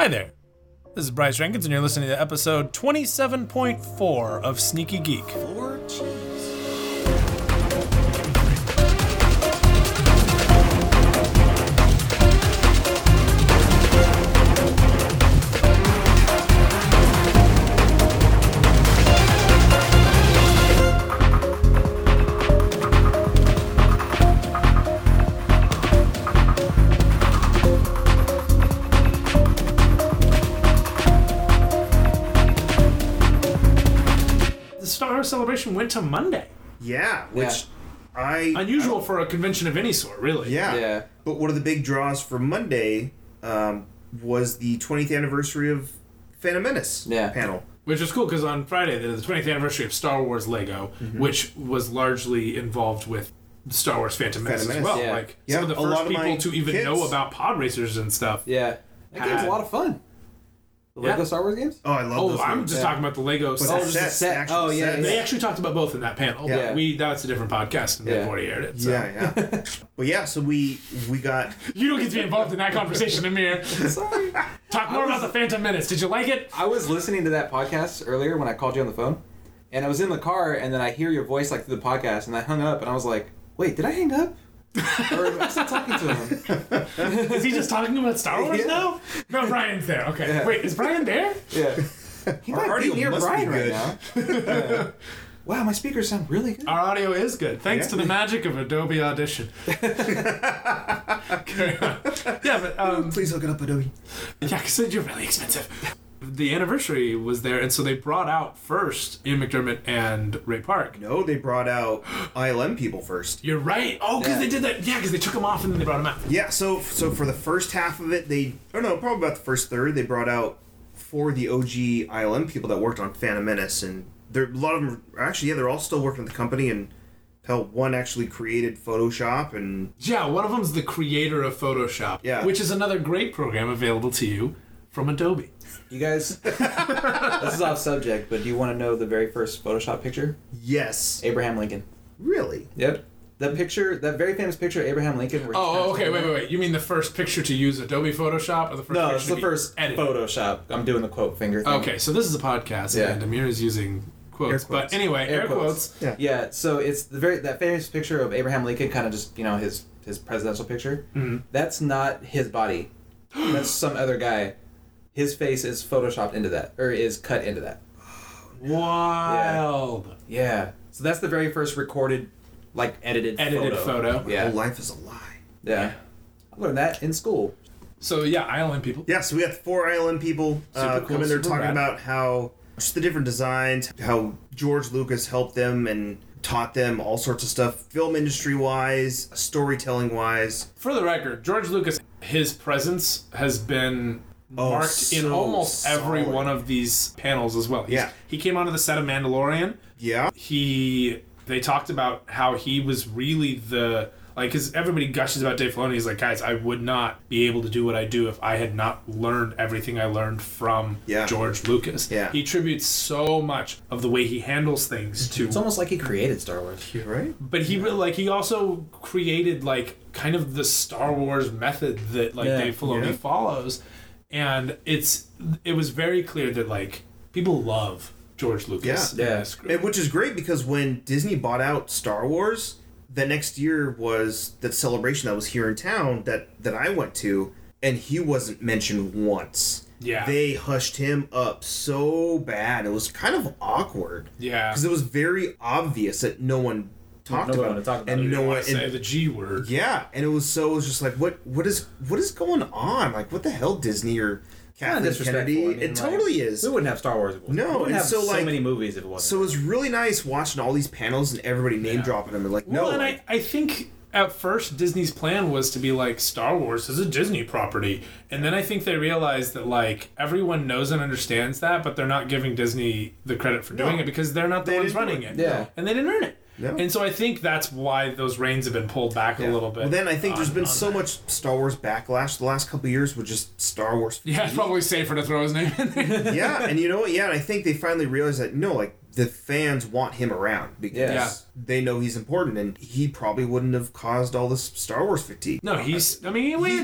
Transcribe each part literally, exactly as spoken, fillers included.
Hi there. This is Bryce Rankins, and you're listening to episode twenty-seven point four of Sneaky Geek. Four cheese. Celebration went to Monday. Yeah, which Yeah. I... Unusual I, for a convention of any sort, really. Yeah. Yeah. But one of the big draws for Monday um, was the twentieth anniversary of Phantom Menace Yeah. panel. Which is cool, because on Friday, the twentieth anniversary of Star Wars Lego, Mm-hmm. which was largely involved with Star Wars Phantom Menace as Phantom well. Menace, yeah. Like, Yeah, some of the a lot first of people my to even kids- know about pod racers and stuff. Yeah. That game's a lot of fun. The Yeah. Lego Star Wars games? Oh, I love Oh, those I'm games. just Yeah. talking about the Lego But set. the just the sets, set. the actual Oh, yeah, sets. They actually talked about both in that panel. Yeah. We That's a different podcast, and Yeah. they've already aired it. So. Yeah, yeah. But yeah, so we we got... You don't get to be involved in that conversation, Amir. Sorry. Talk more about the Phantom Menace. Did you like it? I was listening to that podcast earlier when I called you on the phone, and I was in the car, and then I hear your voice like through the podcast, and I hung up, and I was like, wait, did I hang up? Or am I still talking to him? Is he just talking about Star Wars Yeah. now? No, Brian's there. Okay. Yeah. Wait, is Brian there? Yeah. He Our might be audio near must be Brian right good. now. Yeah. Wow, my speakers sound really good. Our audio is good, thanks Yeah. to the magic of Adobe Audition. Carry on. Yeah, but um, Please look it up, Adobe. yeah, because you're really expensive. The anniversary was there, and so they brought out first Ian McDermott and Ray Park. No, they brought out I L M people first. You're right. Oh, because Yeah. they did that. Yeah, because they took them off and then they brought them out. Yeah, so so for the first half of it, they... I don't know, probably about the first third, they brought out four of the O G I L M people that worked on Phantom Menace, and there a lot of them... Are, actually, yeah, they're all still working at the company, and hell, one actually created Photoshop, and... Yeah, one of them's the creator of Photoshop, Yeah. which is another great program available to you from Adobe. You guys, this is off subject, but do you want to know the very first Photoshop picture? Yes. Abraham Lincoln. Really? Yep. The picture, that very famous picture of Abraham Lincoln. Where he's Oh, kind of okay, wait, standing wait, wait. You mean the first picture to use Adobe Photoshop, or the first No, picture it's to the be first edited? Photoshop. I'm doing the quote finger thing. Okay, so this is a podcast, Yeah. and Amir is using quotes. Air But quotes. anyway, air, Air quotes. quotes. Yeah. Yeah, so it's the very that famous picture of Abraham Lincoln, kind of just you know his his presidential picture. Mhm. That's not his body. That's some other guy. His face is photoshopped into that, or is cut into that. Wild. Yeah. So that's the very first recorded, like edited Edited photo. photo. My Yeah. whole life is a lie. Yeah. I learned that in school. So yeah, I L M people. Yeah, so we got four I L M people uh, Super cool, coming there super talking rad. about how just the different designs, how George Lucas helped them and taught them all sorts of stuff, film industry wise, storytelling wise. For the record, George Lucas, his presence has been Oh, marked in so almost every solid. one of these panels as well. He's- Yeah. He came onto the set of Mandalorian. Yeah. He they talked about how he was really the like because everybody gushes about Dave Filoni. He's like, guys, I would not be able to do what I do if I had not learned everything I learned from Yeah. George Lucas. Yeah. He attributes so much of the way he handles things to It's almost like he created Star Wars. Right? but he really like he also created like kind of the Star Wars method that like Yeah, Dave Filoni yeah. follows, and it's it was very clear that like people love George Lucas. Yeah. in Yeah. this group. And, which is great because when Disney bought out Star Wars, the next year was that celebration that was here in town that, that I went to, and he wasn't mentioned once. Yeah. They hushed him up so bad. It was kind of awkward. Yeah. Because it was very obvious that no one talked No one about wanted it. to talk about and it. You no don't one want to say and- the G word. Yeah, and it was so it was just like what what is what is going on? Like what the hell, Disney or Kinda Kathleen disrespectful. Kennedy? I mean, it like, totally is. We wouldn't have Star Wars if it wasn't. No, we wouldn't and have so, so like- many movies if it wasn't. So it was really nice watching all these panels and everybody name Yeah. dropping them and like Well, no, and like, I, I think at first Disney's plan was to be like Star Wars is a Disney property, and then I think they realized that like everyone knows and understands that, but they're not giving Disney the credit for doing No. it because they're not the They ones didn't do running it. it. Yeah. And they didn't earn it. No. And so I think that's why those reins have been pulled back Yeah. a little bit. Well, then I think there's on- been on so that. much Star Wars backlash the last couple of years with just Star Wars. Yeah, it's probably safer to throw his name in there. Yeah, and you know what? Yeah, and I think they finally realized that no, like the fans want him around because Yeah. they know he's important, and he probably wouldn't have caused all this Star Wars fatigue. No, he's. I mean, he waited twenty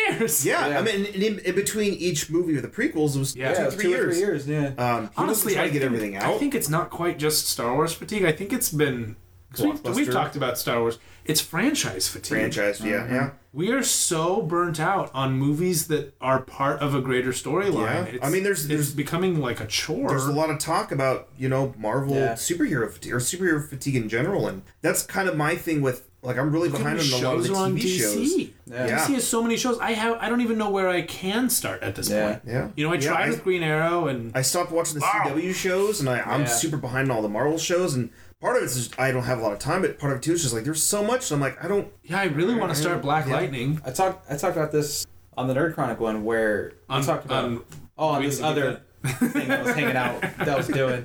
years. Yeah, Yeah. I mean, in, in between each movie of the prequels, it was Yeah. two, Yeah, three two years. or three years. Yeah. Um, he Honestly, was trying I to get think, everything out. I think it's not quite just Star Wars fatigue. I think it's been... 'cause We've, we've Blockbuster. talked about Star Wars. It's franchise fatigue. franchise, yeah, Mm-hmm. yeah. We are so burnt out on movies that are part of a greater storyline. Yeah. It's, I mean, there's- it's there's- becoming like a chore. There's a lot of talk about, you know, Marvel Yeah. superhero fatigue or superhero fatigue in general, and that's kind of my thing with like I'm really Look behind how on many a lot of the shows are on T V D shows. C. Yeah. D C has so many shows. I have. I don't even know where I can start at this Yeah. point. Yeah, You know, I Yeah, tried I- with Green Arrow, and I stopped watching the Wow. C W shows, and I, I'm Yeah. super behind on all the Marvel shows, and part of it's just I don't have a lot of time, but part of it too is just like there's so much, and I'm like I don't. yeah, I really want to start Black Yeah. Lightning. I talked. I talked about this on the Nerd Chronic one where On, we talked about. on, oh, on we this need to do other thing that was hanging out that I was doing.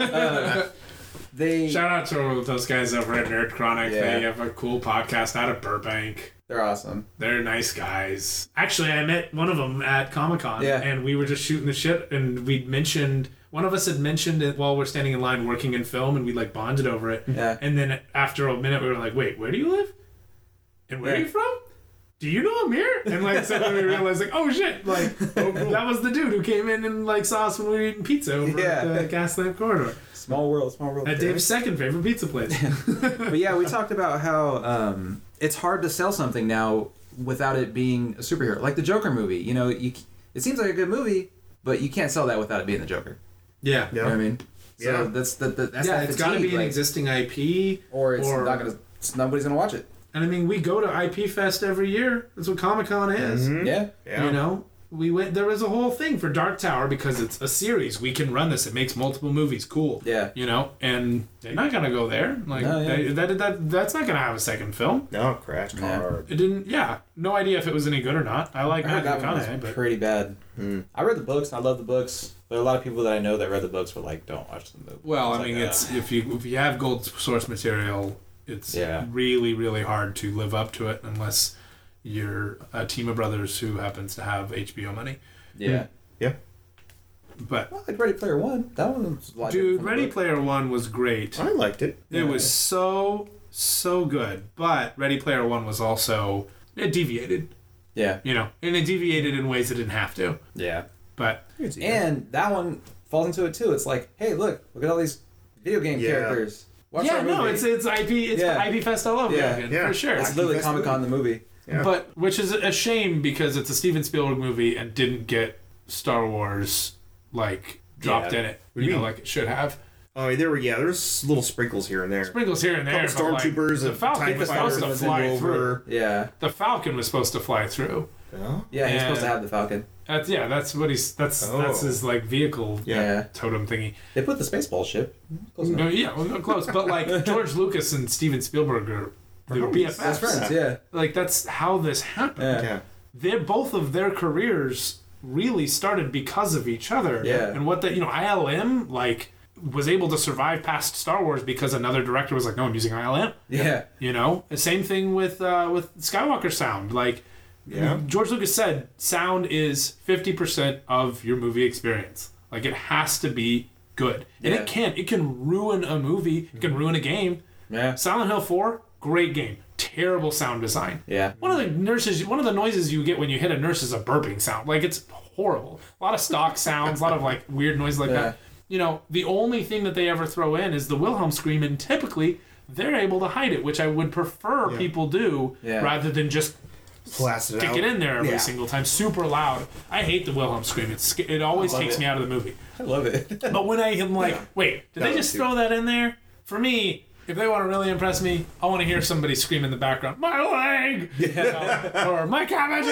Uh, they Shout out to those guys over at Nerd Chronic. Yeah. They have a cool podcast out of Burbank. they're awesome. They're nice guys. Actually, I met one of them at Comic Con, Yeah. and we were just shooting the shit, and we mentioned one of us had mentioned it while we're standing in line working in film, and we like bonded over it. Yeah. And then after a minute, we were like, "Wait, where do you live? And where Yeah. are you from? Do you know Amir?" And like suddenly we realized, like, "Oh shit!" Like that was the dude who came in and like saw us when we were eating pizza over Yeah. at the Gaslamp Corridor Small world. Small world. at Dave's second favorite pizza place. But yeah, we talked about how um, it's hard to sell something now without it being a superhero, like the Joker movie. You know, you it seems like a good movie, but you can't sell that without it being the Joker. Yeah. You know what I mean? So Yeah. that's the, the that's Yeah, that it's got to fatigue, be an like, existing I P, or it's or- not gonna. Nobody's gonna watch it. and I mean, we go to I P Fest every year. That's what Comic Con is. Mhm. Yeah. Yeah. You know, we went. There was a whole thing for Dark Tower because it's a series. We can run this. It makes multiple movies. Cool. Yeah. You know, and they're not gonna go there. Like No, yeah. they, that, that that's not gonna have a second film. No, crash Yeah. hard. It didn't. Yeah, no idea if it was any good or not. I like I heard Matthew that one was McConaughey, but pretty bad. Mm. I read the books. I love the books. But a lot of people that I know that read the books were like, "Don't watch the movie." well, I was mean, like, it's uh, if you if you have gold source material, it's Yeah. really really hard to live up to it unless you're a team of brothers who happens to have H B O money. yeah. Yeah. But Well, like Ready Player One. That one was a lot dude, different from the Ready book. Player One was great. I liked it. It was so so good, but Ready Player One was also it deviated, Yeah. you know, and it deviated in ways it didn't have to. Yeah. But And that one falls into it too. It's like, hey, look, look at all these video game Yeah. characters. Watch yeah, our movie. no, it's it's I P it's Yeah. I P Fest all over Yeah. again Yeah. for sure. It's Wacky literally Festival. Comic Con the movie. Yeah. But which is a shame because it's a Steven Spielberg movie and didn't get Star Wars like dropped Yeah. in it, What do you you know, mean? like it should have. Oh, there were yeah, there's little sprinkles here and there. Sprinkles here and there. Couple but, like, stormtroopers the and Falcon TIE was supposed to fighters fly and through. over. Yeah. The Falcon was supposed to fly through. Oh. Yeah, he's supposed to And- have the Falcon. That's yeah. That's what he's. That's that's Oh. his like vehicle Yeah. Yeah. totem thingy. They put the Spaceball ship. Close enough. No, yeah, well, no, close. But like George Lucas and Steven Spielberg are they're B F Fs. Best friends, yeah. Like that's how this happened. Yeah. Yeah. They're both of their careers really started because of each other. Yeah. And what the you know I L M like was able to survive past Star Wars because another director was like, no, I'm using I L M. Yeah. You know, the same thing with uh, with Skywalker sound. Like, Yeah. George Lucas said, sound is fifty percent of your movie experience. Like, it has to be good, and Yeah. it can. It can ruin a movie. It can ruin a game. Yeah. Silent Hill four, great game. Terrible sound design. Yeah. One of the nurses, one of the noises you get when you hit a nurse is a burping sound. Like, it's horrible. A lot of stock sounds, a lot of like weird noise like Yeah. that. You know, the only thing that they ever throw in is the Wilhelm scream, and typically they're able to hide it, which I would prefer Yeah. people do Yeah. rather than just Blast it stick out. it in there every Yeah. single time, super loud. I hate the Wilhelm scream. It's sc- it always I love takes it. me out of the movie. I love it. But when I am like, Yeah. wait, did That they one just too. throw that in there? For me, if they want to really impress me, I want to hear somebody scream in the background, "My leg!" You know, or "My cabbages!"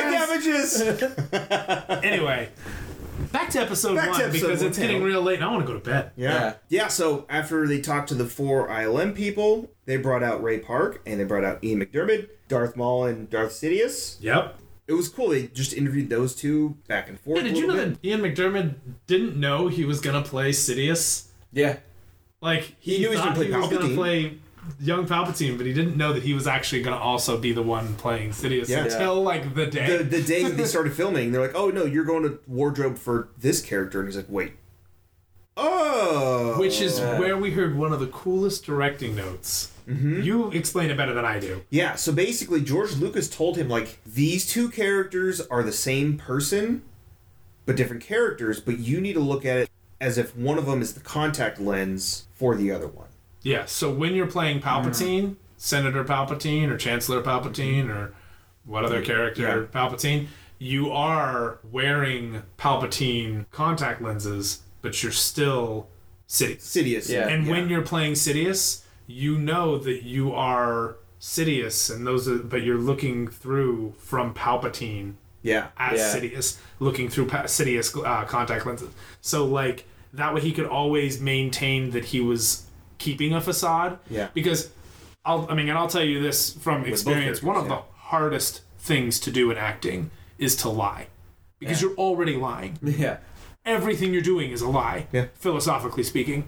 Cabbages. Anyway, back to episode Back to one episode because one, it's getting Taylor. real late and I want to go to bed. Yeah. Yeah. yeah. So after they talked to the four I L M people, they brought out Ray Park and they brought out Ian McDermott, Darth Maul, and Darth Sidious. Yep. It was cool. They just interviewed those two back and forth. Hey, did a you know little that Ian McDermott didn't know he was gonna play Sidious? Yeah. Like he, He knew he was thought gonna play he was gonna Palpatine. play young Palpatine, but he didn't know that he was actually gonna also be the one playing Sidious Yeah. until like the day. The, the day that they started filming, they're like, "Oh no, you're going to wardrobe for this character," and he's like, "Wait, Oh. which is Yeah. where we heard one of the coolest directing notes. Mm-hmm. You explain it better than I do. Yeah, so basically George Lucas told him, like, these two characters are the same person, but different characters, but you need to look at it as if one of them is the contact lens for the other one. Yeah, so when you're playing Palpatine, mm. Senator Palpatine or Chancellor Palpatine or what other character, yeah. Palpatine, you are wearing Palpatine contact lenses, but you're still Sidious. Sidious. Yeah. And yeah. when you're playing Sidious, you know that you are Sidious, and those are, but you're looking through from Palpatine Yeah. as Yeah. Sidious, looking through pa- Sidious uh, contact lenses. So, like, that way he could always maintain that he was keeping a facade. Yeah. Because, I'll, I mean, and I'll tell you this from both experience, one of characters, the hardest things to do in acting is to lie. Because Yeah. you're already lying. Yeah. Everything you're doing is a lie, Yeah. philosophically speaking.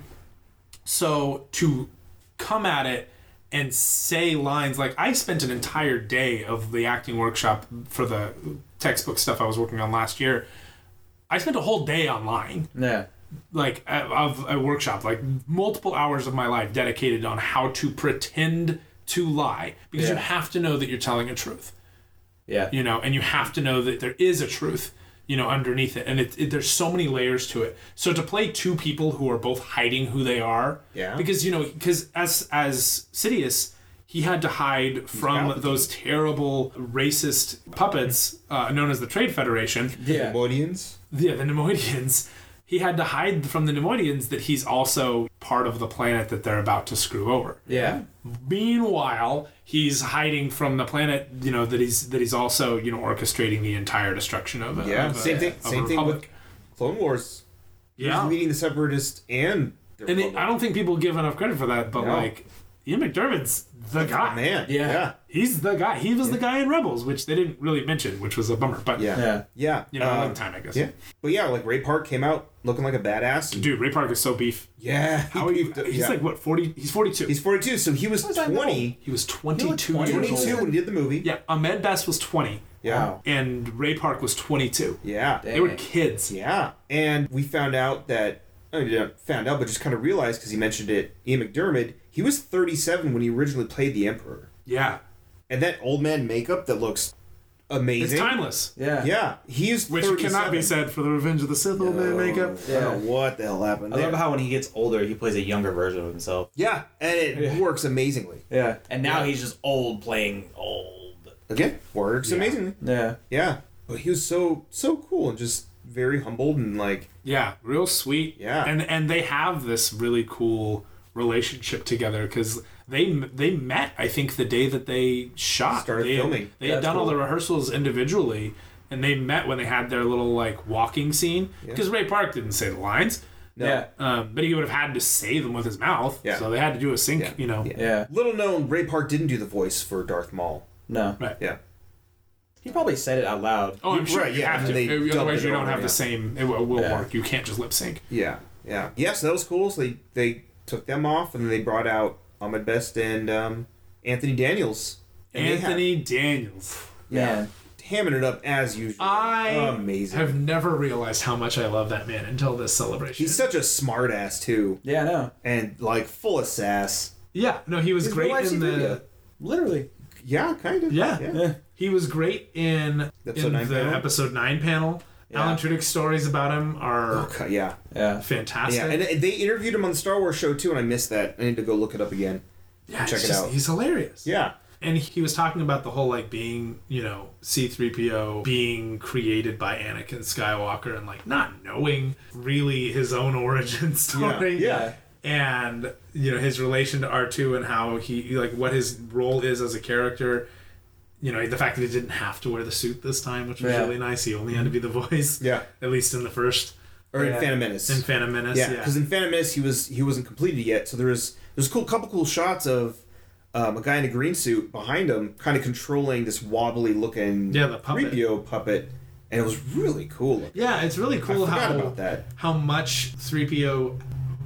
So, to come at it and say lines like, I spent an entire day of the acting workshop for the textbook stuff I was working on last year. I spent a whole day on lying, Yeah. like a- of a workshop, like multiple hours of my life dedicated on how to pretend to lie, because you Yeah. have to know that you're telling a truth, Yeah. you know, and you have to know that there is a truth, you know, underneath it, and it, it, there's so many layers to it. So to play two people who are both hiding who they are, Yeah. because you know, because as as Sidious, he had to hide from Palpatine. those terrible racist puppets uh, known as the Trade Federation. Yeah. Neimoidians. Yeah, the Neimoidians. He had to hide from the Neimoidians that he's also part of the planet that they're about to screw over. Yeah. Meanwhile, he's hiding from the planet, you know, that he's that he's also, you know, orchestrating the entire destruction of a, Yeah. of a, Same thing. of a Same thing with republic. Clone Wars. Yeah. He's meeting the Separatists and the And it, Republic. I don't think people give enough credit for that, but No. like, Ian McDermott's the guy. Man. Yeah. Yeah. He's the guy. He was the guy in Rebels, which they didn't really mention, which was a bummer. But Yeah. Yeah. Yeah. you know, Um, another time, I guess. Yeah. But yeah, like Ray Park came out looking like a badass. And, Dude, Ray Park is so beef. yeah. How he, beefed up- he's yeah. like what forty? He's forty-two. He's forty-two, so he was How is that twenty. he was twenty-two twenty years twenty-two old. when he did the movie. Yeah, Ahmed Best was twenty, Yeah. Wow. and Ray Park was twenty-two. Yeah. They were Dang. kids. Yeah. And we found out that, I mean, not found out, but just kind of realized because he mentioned it, Ian McDermott, he was thirty-seven when he originally played the Emperor. Yeah, And that old man makeup that looks amazing. it's timeless. Yeah. Yeah. He is Which thirty-seven. cannot be said for the Revenge of the Sith old man makeup. I don't know what the hell happened I there. love how when he gets older, he plays a younger version of himself. Yeah, and it Yeah. works amazingly. Yeah. And now Yeah. he's just old playing old. Again, works Yeah. amazingly. Yeah. Yeah. But he was so so cool and just very humbled and like Yeah, real sweet. Yeah. and and they have this really cool relationship together because they they met. I think the day that they shot, Started they, filming. They had That's done all cool. the rehearsals individually, and they met when they had their little like walking scene. Yeah. Because Ray Park didn't say the lines, no. Yeah. um, but he would have had to say them with his mouth. Yeah. So they had to do a sync. Yeah. You know. Yeah. Yeah. Little known, Ray Park didn't do the voice for Darth Maul. No. Right. Yeah. He probably said it out loud. Oh, I'm sure Right, you yeah, have and to. they dubbed Otherwise, it you don't over, have yeah. the same. It will, will Yeah. work. You can't just lip sync. Yeah. Yeah. Yeah, so that was cool. So they, they took them off and then they brought out Ahmed Best and um, Anthony Daniels. And they had- Anthony Daniels. yeah. Man. Hamming it up as usual. I Amazing. have never realized how much I love that man until this celebration. He's such a smart ass too. Yeah, I know. And like full of sass. Yeah, no, he was He's great real life in C three P O. the. Literally. Yeah, kind of. Yeah. Yeah. Yeah. He was great in, Episode in nine the panel? episode nine panel. Yeah. Alan Tudyk's stories about him are Okay, yeah. Yeah. fantastic. Yeah, and they interviewed him on the Star Wars show too, and I missed that. I need to go look it up again. Yeah, check it's it just- out. He's hilarious. Yeah. And he was talking about the whole like being, you know, C three P O being created by Anakin Skywalker and like not knowing really his own origin story. Yeah. And, you know, his relation to R two and how he, like, what his role is as a character. You know, the fact that he didn't have to wear the suit this time, which was Yeah. really nice. He only had to be the voice. Yeah. At least in the first. Or in Yeah. Phantom Menace. In Phantom Menace. yeah, Yeah. because in Phantom Menace he was he wasn't completed yet, so there was there's a cool couple cool shots of um, a guy in a green suit behind him, kind of controlling this wobbly looking Yeah, the puppet. three P O puppet, and it was really cool. looking. Yeah, it's really cool I forgot how about that. how much three P O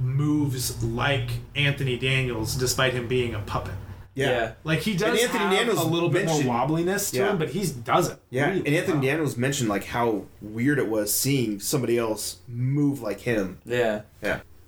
moves like Anthony Daniels despite him being a puppet. Yeah. Yeah. yeah. Like he does And Anthony have Daniels a little bit more mentioned- wobbliness to Yeah. him, but he doesn't. Really and Anthony well. Daniels mentioned like how weird it was seeing somebody else move like him. Yeah. Yeah,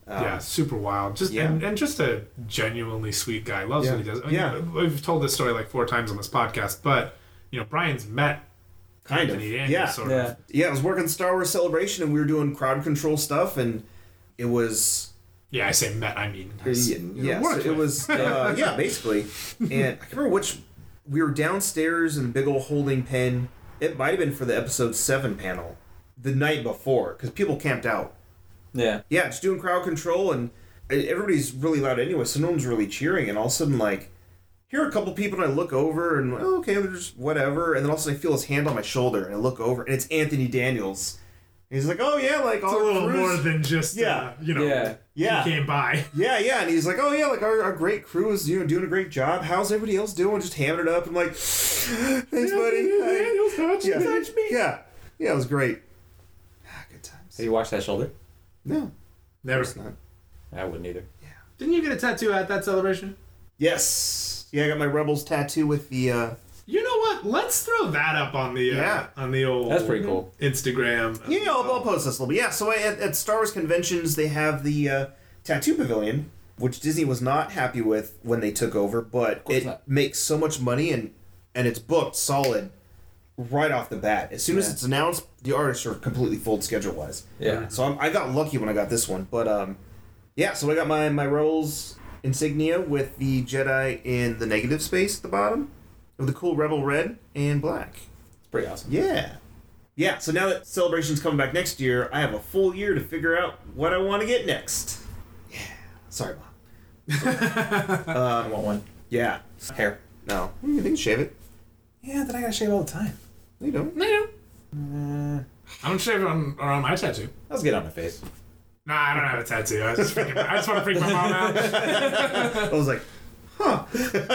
Um, yeah, super wild. Just yeah. and, and just a genuinely sweet guy. Loves Yeah. what he does. I mean, Yeah. we've told this story like four times on this podcast, but you know, Brian's met Kind of. Anthony Daniels, Yeah. sort Yeah. of. Yeah, I was working Star Wars Celebration, and we were doing crowd control stuff, and it was Yeah, I say met. I mean, has, yeah, you know, yes, worked it with. was uh, yeah, basically. And I can't remember which. We were downstairs in the big old holding pen. It might have been for the episode seven panel, the night before, because people camped out. Yeah. Yeah, just doing crowd control, and everybody's really loud anyway, so no one's really cheering. And all of a sudden, like, here are a couple people, and I look over, and oh, okay, they're just whatever. And then all of a sudden, I feel his hand on my shoulder, and I look over, and it's Anthony Daniels. And he's like, oh yeah, like It's all a our little crews- more than just Yeah. uh, you know. Yeah. yeah, He came by. yeah, yeah, and he's like, oh yeah, like our, our great crew is you know doing a great job. How's everybody else doing? Just hamming it up. I'm like, thanks, buddy. Hi." Daniels touched Yeah. me. Yeah, yeah, it was great. Ah, good times. Have you washed that shoulder? No, Never. it's not. I wouldn't either. Didn't you get a tattoo at that celebration? Yes, yeah, I got my Rebels tattoo with the. Uh, You know what? Let's throw that up on the uh, Yeah. on the old That's pretty cool. Instagram. Yeah, I'll, I'll post this a little bit. Yeah, so at, at Star Wars conventions, they have the uh, tattoo pavilion, which Disney was not happy with when they took over, but course it not. makes so much money and and it's booked solid right off the bat. As soon as Yeah. it's announced, the artists are completely full schedule wise. Yeah. So I'm, I got lucky when I got this one, but um, yeah. So I got my my Rebels insignia with the Jedi in the negative space at the bottom, with the cool Rebel red and black. It's pretty awesome. Yeah. Yeah, so now that Celebration's coming back next year, I have a full year to figure out what I want to get next. Yeah. Sorry, Mom. I want one. Yeah. Hair. No. You can shave it. Yeah, then I gotta shave all the time. No, you don't. No, no. Uh, I don't shave it on, around my tattoo. let's get on my face. Nah, I don't have a tattoo. I just, freaking, I just want to freak my mom out. I was like, huh.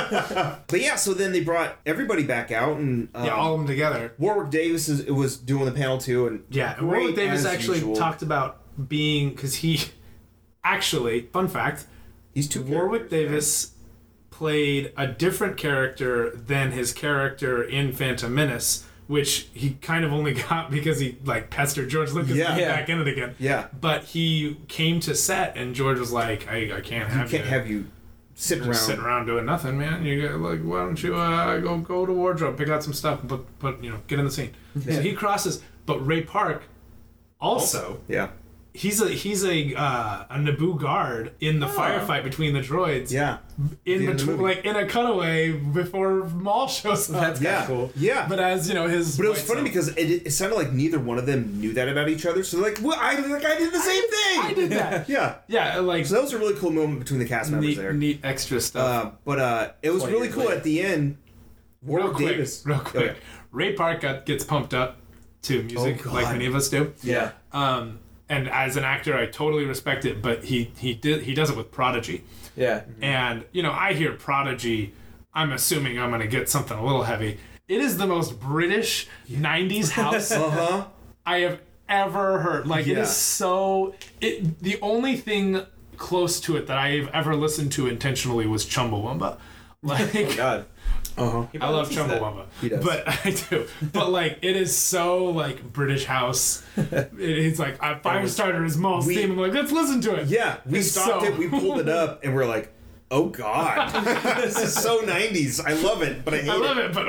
But yeah, so then they brought everybody back out, and um, Yeah, all of them together. Warwick Davis is, was doing the panel too, and Yeah, and great Warwick Davis as actually usual. talked about being because he actually fun fact He's two Warwick characters, Davis played a different character than his character in Phantom Menace, which he kind of only got because he like pestered George Lucas Yeah. to get Yeah. back in it again. Yeah. But he came to set and George was like, I, I can't You have can't you have you sitting around. just sitting around doing nothing, man. You get like, why don't you uh, go go to wardrobe, pick out some stuff, but but you know, get in the scene. So he crosses. But Ray Park also. Yeah. He's a he's a uh, a Naboo guard in the firefight between the droids. Yeah. in end of the between, movie. like in a cutaway before Maul shows up. That's Yeah. cool. Yeah. But as you know, his But it was white funny self- because it, it sounded like neither one of them knew that about each other. So they're like, well, I like I did the same thing. I did that. Yeah. Yeah, like So that was a really cool moment between the cast members neat, there. neat extra stuff. Uh, but uh, it was twenty really years cool later. at the end. real Warwick quick, Davis. real Oh, quick. yeah. Ray Park got, gets pumped up to music Oh, like God. many of us do. Yeah. Um, and as an actor, I totally respect it. But he he did he does it with Prodigy. Yeah. And, you know, I hear Prodigy, I'm assuming I'm going to get something a little heavy. It is the most British nineties house Uh huh. I have ever heard. Like, it Yeah. is so... It The only thing close to it that I've ever listened to intentionally was Chumbawamba. Like, Oh God. Uh huh. I love Chumbawamba. He does. But I do. But, like, it is so, like, British house. It, it's like, a Firestarter is Maul's We- theme. I'm like, let's listen to it. Yeah, we It's stopped so- it. We pulled it up, and we're like, "Oh God, this is so nineties. I love it, but I hate I love it." it, but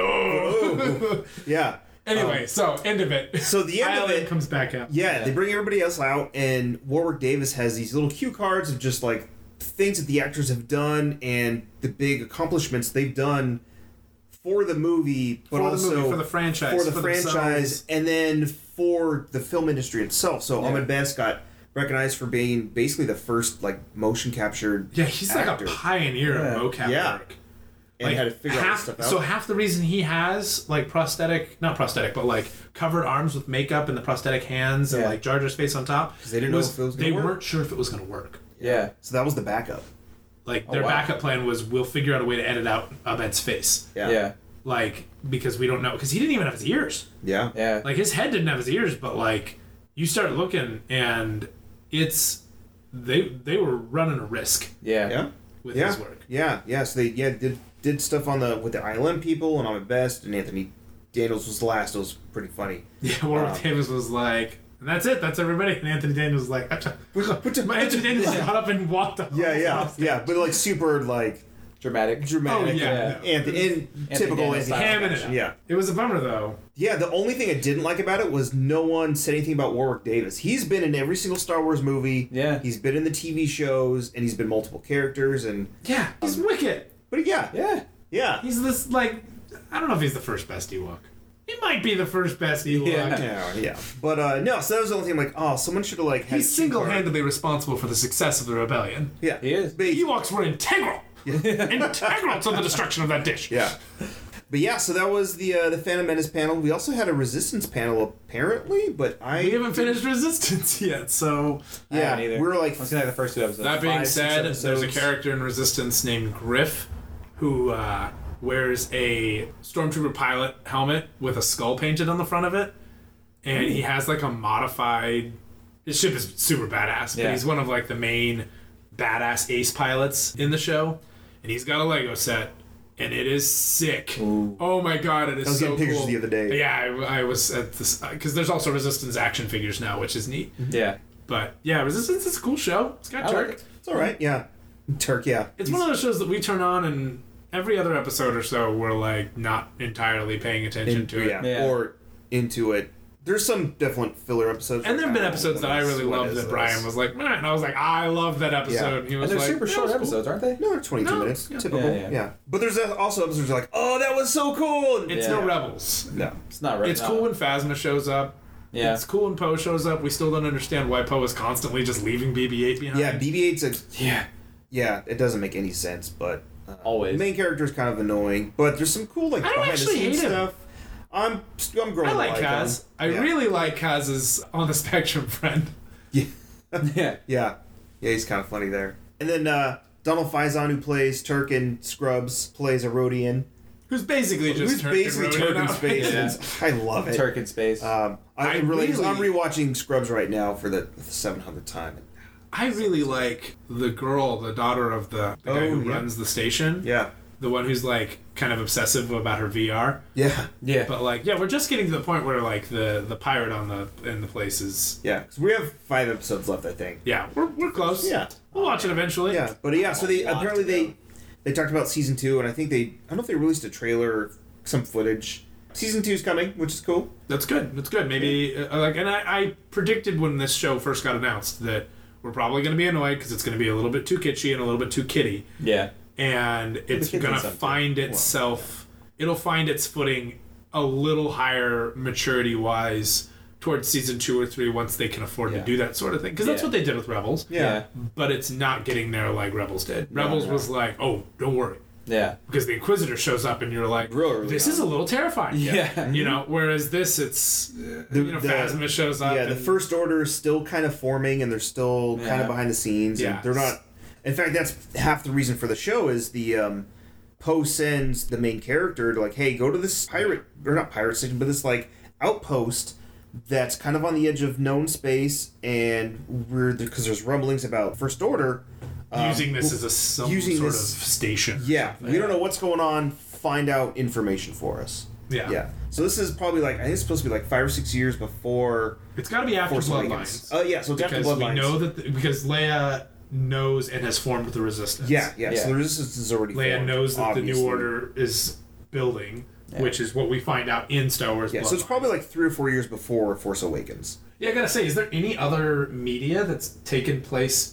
oh. Ooh. Yeah. Anyway, so, end of it. So the end of Island it- comes back out. Yeah, they bring everybody else out, and Warwick Davis has these little cue cards of just like things that the actors have done and the big accomplishments they've done for the movie, but For the also movie, for the franchise, for the for franchise, themselves. and then for the film industry itself. So Yeah. Ahmed Best got recognized for being basically the first like motion captured Yeah, he's actor. like a pioneer Yeah. of mocap Yeah. work. and Like, had to figure all half, this stuff out. So half the reason he has like prosthetic, not prosthetic, but like covered arms with makeup and the prosthetic hands and Yeah. like Jar Jar's face on top, 'Cause they didn't know if it was gonna they work. weren't sure if it was going to work. Yeah. So that was the backup. Like Oh, their wow. backup plan was we'll figure out a way to edit out Ahmed's face, Yeah. Yeah. like because we don't know because he didn't even have his ears. Yeah. Yeah. Like his head didn't have his ears, but like you start looking and it's they they were running a risk Yeah. Yeah. with Yeah. his work. Yeah. Yeah. So they yeah did did stuff on the with the I L M people and Ahmed Best and Anthony Daniels was the last. It was pretty funny. Yeah, Warwick Um, Davis was like, And that's it. That's everybody. And Anthony Daniels was like, my Anthony Daniels got up and walked off. Yeah, yeah, off stage. yeah. But like super like Dramatic. dramatic. Oh, yeah. And, and, in typical Daniels Anthony. style. Hamming it. Yeah. It was a bummer though. Yeah, the only thing I didn't like about it was no one said anything about Warwick Davis. He's been in every single Star Wars movie. Yeah. He's been in the T V shows, and he's been multiple characters, and Yeah, he's wicked. but yeah, Yeah. yeah, He's this like, I don't know if he's the first best Ewok. He might be the first best Ewok. Yeah. yeah, yeah. But uh, no, so that was the only thing. I'm like, oh, someone should have like. Had He's two part- single-handedly responsible for the success of the rebellion. Yeah, He is. But he- Ewoks were integral, integral to the destruction of that dish. yeah. But yeah, so that was the uh, the Phantom Menace panel. We also had a Resistance panel apparently, but I We haven't finished Resistance yet, so I Yeah, haven't either. we were like I've seen like the first two episodes. that being Five, six said, there's a episodes. character in Resistance named Griff, who uh, wears a Stormtrooper pilot helmet with a skull painted on the front of it, and he has like a modified. His ship is super badass, but Yeah. he's one of like the main badass ace pilots in the show, and he's got a Lego set. And it is sick. Ooh. Oh my god, it is I was so getting pictures cool. the other day. Yeah, I, I was at this because there's also Resistance action figures now, which is neat. Yeah. But yeah, Resistance is a cool show. It's got I Turk. like it. it's all right. Yeah, Turk. Yeah, It's one of those shows that we turn on, and every other episode or so, we're like not entirely paying attention to it. yeah, Yeah. or into it. There's some definite filler episodes. And there have been like, episodes that I really what loved is that this? Brian was like, man, and I was like, I love that episode. And he And was they're like, super "Yeah, short it was cool." episodes, aren't they? No, they're twenty-two No, minutes. yeah. Typical. Yeah, Yeah, yeah. But there's also episodes that are like, oh, that was so cool. It's Yeah. no Rebels. no. It's not right. It's no. cool when Phasma shows up. Yeah. It's cool when Poe shows up. We still don't understand why Poe is constantly just leaving B B eight behind. Yeah, B B eight's a Yeah. yeah. It doesn't make any sense, but uh, Always. the main character is kind of annoying. But there's some cool like I don't behind the actually scenes hate him. stuff. I'm I'm growing. I to like him. Kaz. I Yeah. really like Kaz's on the spectrum friend. Yeah. Yeah. Yeah, yeah, he's kind of funny there. And then uh, Donald Faison, who plays Turk in Scrubs, plays a Rodian. Who's basically just Who's Turk basically and Turk in Rodan. space. Yeah. It's- I love it. Turk in space. Um, I, I really, really- I'm rewatching Scrubs right now for the seven hundredth time. I really like the girl, the daughter of the, the guy Oh, who yeah. runs the station. Yeah, The one who's like kind of obsessive about her V R. yeah, yeah. But like, yeah, we're just getting to the point where like the the pirate on the in the place is. yeah. Because we have five episodes left, I think. Yeah, we're, we're close. Yeah, We'll watch it eventually. yeah. But yeah, so they A lot apparently to they go. they talked about season two, and I think they I don't know if they released a trailer or some footage. Season two is coming, which is cool. That's good. That's good. Maybe uh, like, and I, I predicted when this show first got announced that we're probably going to be annoyed because it's going to be a little bit too kitschy and a little bit too kiddie, Yeah. and it's kids going in to some, too. find itself. It'll find its footing a little higher maturity wise towards season two or three once they can afford Yeah. to do that sort of thing. Because that's Yeah. what they did with Rebels. Yeah. But it's not getting there like Rebels did. Rebels no. was like, oh, don't worry. Yeah. Because the Inquisitor shows up and you're like, Real early this on. is a little terrifying. Yeah. You know, whereas this, it's, uh, The- you know, the- Phasma shows up. Yeah, the and- First Order is still kind of forming, and they're still kind Yeah. of behind the scenes. Yeah. And they're not. In fact, that's half the reason for the show is the um, Poe sends the main character to like, hey, go to this pirate or not pirate station, but this like outpost that's kind of on the edge of known space, and we're because there's rumblings about First Order um, using this as a some using sort this- of station. Yeah, we don't know what's going on. Find out information for us. Yeah. Yeah. So this is probably like I think it's supposed to be like five or six years before It's got to be after Force Bloodlines. Awakens. Oh yeah, so it's after Because we Bloodlines. know that, the, because Leia knows and has formed the Resistance. Yeah, yeah, Yeah. So the resistance is already Leia formed, knows that obviously. the New Order is building, Yeah. which is what we find out in Star Wars. Yeah, so it's Bloodlines. probably like three or four years before Force Awakens. Yeah, I gotta say, is there any other media that's taken place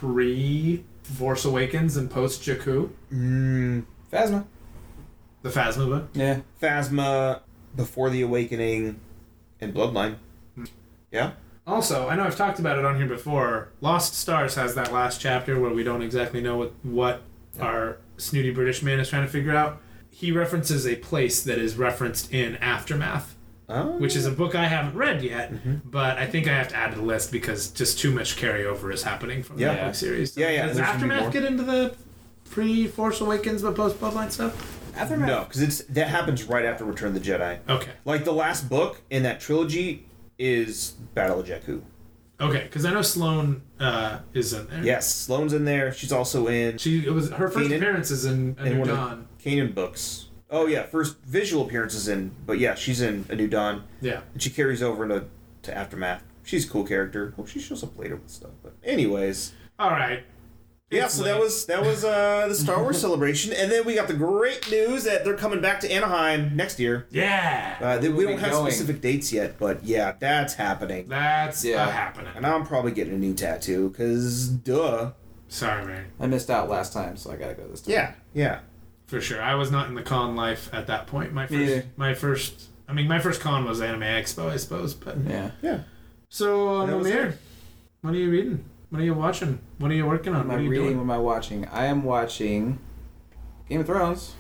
pre Force Awakens and post Jakku? Mm, Phasma. The Phasma book? Yeah. Phasma, Before the Awakening, and Bloodline. Yeah. Also, I know I've talked about it on here before. Lost Stars has that last chapter where we don't exactly know what, what our snooty British man is trying to figure out. He references a place that is referenced in Aftermath, Oh. which is a book I haven't read yet, Mm-hmm. but I think I have to add to the list because just too much carryover is happening from Yeah. the book series. Yeah, yeah, Does there should be Aftermath more. get into the pre-Force Awakens but post-Bloodline stuff? Aftermath. No, because it's that happens right after Return of the Jedi. Okay. Like the last book in that trilogy is Battle of Jakku. Okay, because I know Sloane uh, is in there. Yes, Sloane's in there. She's also in She it was her first Kanan? appearance is in A in New one Dawn. of the Kanan books. Oh yeah, first visual appearance is in, but yeah, she's in A New Dawn, Yeah. and she carries over into to Aftermath. she's a cool character. Hope she shows up later with stuff. But anyways, All right. yeah. It's So late. that was that was uh, the Star Wars celebration, and then we got the great news that they're coming back to Anaheim next year. Yeah. Uh, they, we We'll don't be have going. specific dates yet, but yeah, that's happening. That's Yeah. uh, happening. And I'm probably getting a new tattoo, cause duh. Sorry, man. I missed out last time, so I gotta go this time. Yeah, yeah. For sure. I was not in the con life at that point. My Me first, either. my first, I mean, my first con was Anime Expo, I suppose. But Yeah. Yeah. so, That um, was Amir, what are you reading? What are you watching? What are you working on? Am What I are you reading? doing? What am I watching? I am watching Game of Thrones.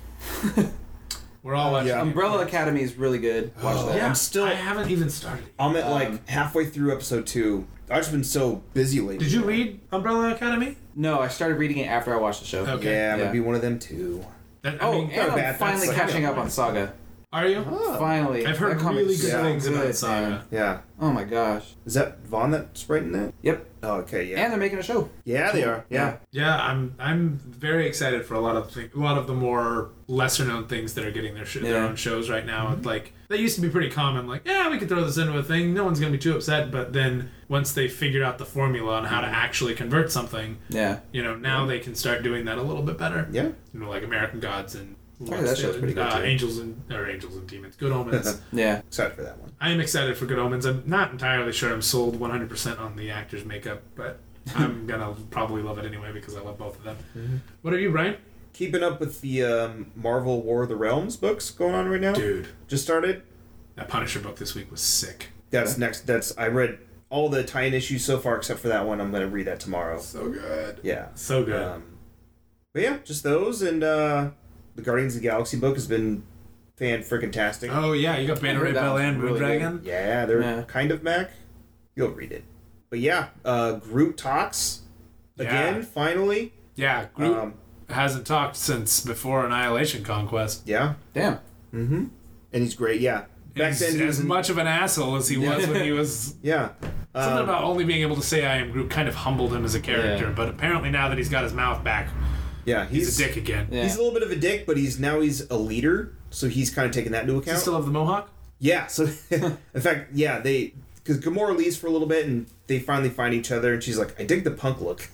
We're all watching. Yeah. Umbrella Academy is really good. Watch Oh, that. Yeah, I'm still- I haven't even started. I'm at Um, like halfway through episode two. I've just been so busy lately. Did you read Umbrella Academy? No, I started reading it after I watched the show. Okay. Yeah, I'm Yeah. gonna be one of them too. That, I Oh, mean, and not I'm bad. finally That's like- catching up on Saga. are you? Oh. Finally. I've heard That comic's really good so things about good, Saga. man. Yeah. Oh my gosh. Is that Vaughn that's writing that? Yep. Oh, okay, yeah. And they're making a show. yeah, they are. Yeah. Yeah, I'm I'm very excited for a lot of th- a lot of the more lesser known things that are getting their sh- their Yeah. own shows right now. Like they used to be pretty common. Like yeah, we could throw this into a thing. No one's gonna be too upset. But then once they figured out the formula on how to actually convert something, Yeah. you know, now they can start doing that a little bit better. Yeah. You know, like American Gods and Yeah, that show's pretty good, uh, too. Angels and or Angels and Demons. Good Omens. Yeah. Excited for that one. I am excited for Good Omens. I'm not entirely sure I'm sold one hundred percent on the actor's makeup, but I'm gonna probably love it anyway because I love both of them. Mm-hmm. What are you, Brian? Keeping up with the um, Marvel War of the Realms books going on right now. Dude, Just started. that Punisher book this week was sick. That's next. That's I read all the tie-in issues so far except for that one. I'm gonna read that tomorrow. So good. Yeah. So good. Um, but yeah, just those and uh, the Guardians of the Galaxy book has been fan freaking tastic. oh yeah, you got Banner I heard Ray that Bell one's and really Moondragon. Yeah, they're Yeah. kind of Mac. You'll read it. But yeah, uh, Groot talks again. Yeah. Finally. Yeah, Groot Um, hasn't talked since before Annihilation Conquest. yeah. Damn. Mm-hmm. And he's great. Yeah. Back He's then he was as in- much of an asshole as he was when he was. Yeah. Something Um, about only being able to say "I am Groot" kind of humbled him as a character, Yeah. but apparently now that he's got his mouth back, yeah. he's, He's a dick again. Yeah. He's a little bit of a dick, but he's now he's a leader, so he's kind of taking that into Does he account. still have the mohawk? Yeah. So, in fact, yeah, they because Gamora leaves for a little bit, and they finally find each other, and she's like, "I dig the punk look."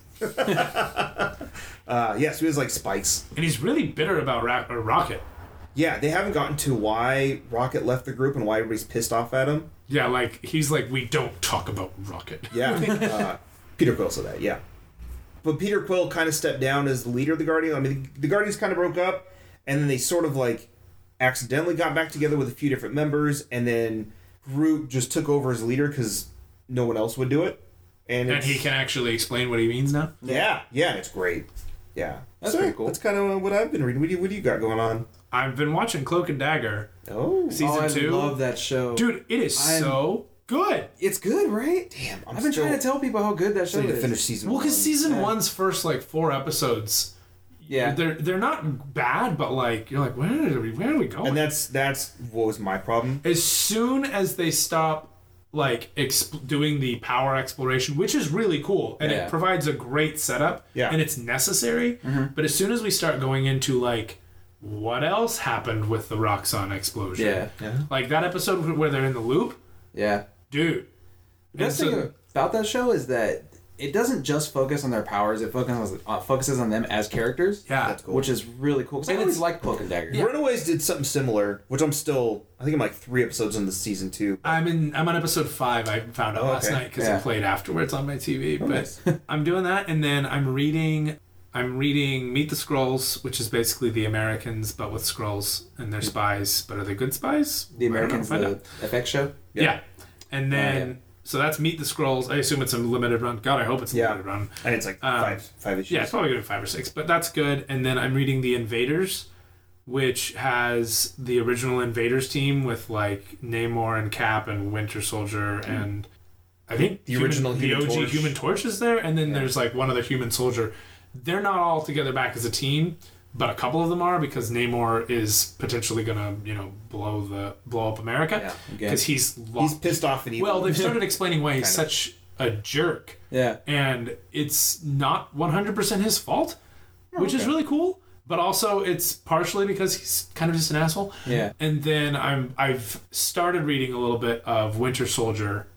uh, yeah, so he has like spikes. And he's really bitter about Ra- or Rocket. Yeah, they haven't gotten to why Rocket left the group and why everybody's pissed off at him. Yeah, like he's like, we don't talk about Rocket. Yeah, uh, Peter Quill said that. Yeah, but Peter Quill kind of stepped down as the leader of the Guardians. I mean, the Guardians kind of broke up, and then they sort of like accidentally got back together with a few different members, and then Groot just took over as leader because no one else would do it. And, And it's, he can actually explain what he means now. Yeah, yeah, it's great. Yeah, That's So, pretty cool. That's kind of what I've been reading. What do you What do you got going on? I've been watching Cloak and Dagger Oh, season oh, I two. love that show. Dude, it is I'm- so good. It's good, right? damn! I'm I've been still trying to tell people how good that show still need to is. finish season Well, one. because season Yeah. one's first like four episodes, Yeah. they're they're not bad, but like you're like, where are we? Where are we going? and that's that's what was my problem. as soon as they stop like exp- doing the power exploration, which is really cool and Yeah. it provides a great setup, Yeah. and it's necessary, but as soon as we start going into like what else happened with the Roxxon explosion, Yeah. Yeah. like that episode where they're in the loop, Yeah. dude. The best And so- thing about that show is that it doesn't just focus on their powers; it focuses uh, focuses on them as characters. yeah, That's cool. Which is really cool because I And always it's- liked Cloak and Dagger. Runaways did something similar, which I'm still. I think I'm like three episodes into season two. I'm in. I'm on episode five. I found out Oh, last okay. night because Yeah. it played afterwards on my T V. but nice. I'm doing that, and then I'm reading. I'm reading Meet the Skrulls, which is basically the Americans but with Skrulls and they're spies. But are they good spies? The I don't know. Americans, Find the out. F X show. Yeah. Yeah. And then Oh, yeah. so that's Meet the Skrulls. I assume it's a limited run. God, I hope it's a Yeah. limited run. And it's like Um, five five issues. Yeah, it's probably gonna be five or six, but that's good. And then I'm reading The Invaders, which has the original Invaders team with like Namor and Cap and Winter Soldier and I think The original the Human O G Torch. Human Torch is there, and then Yeah. there's like one other Human Soldier. They're not all together back as a team, but a couple of them are because Namor is potentially gonna you know blow the blow up America Yeah, okay. because he's He's lost. pissed off and evil. Well, they've started explaining why he's Kind of. such a jerk. Yeah. And it's not one hundred percent his fault, which is okay. really cool. But also, it's partially because he's kind of just an asshole. Yeah. And then I'm I've started reading a little bit of Winter Soldier,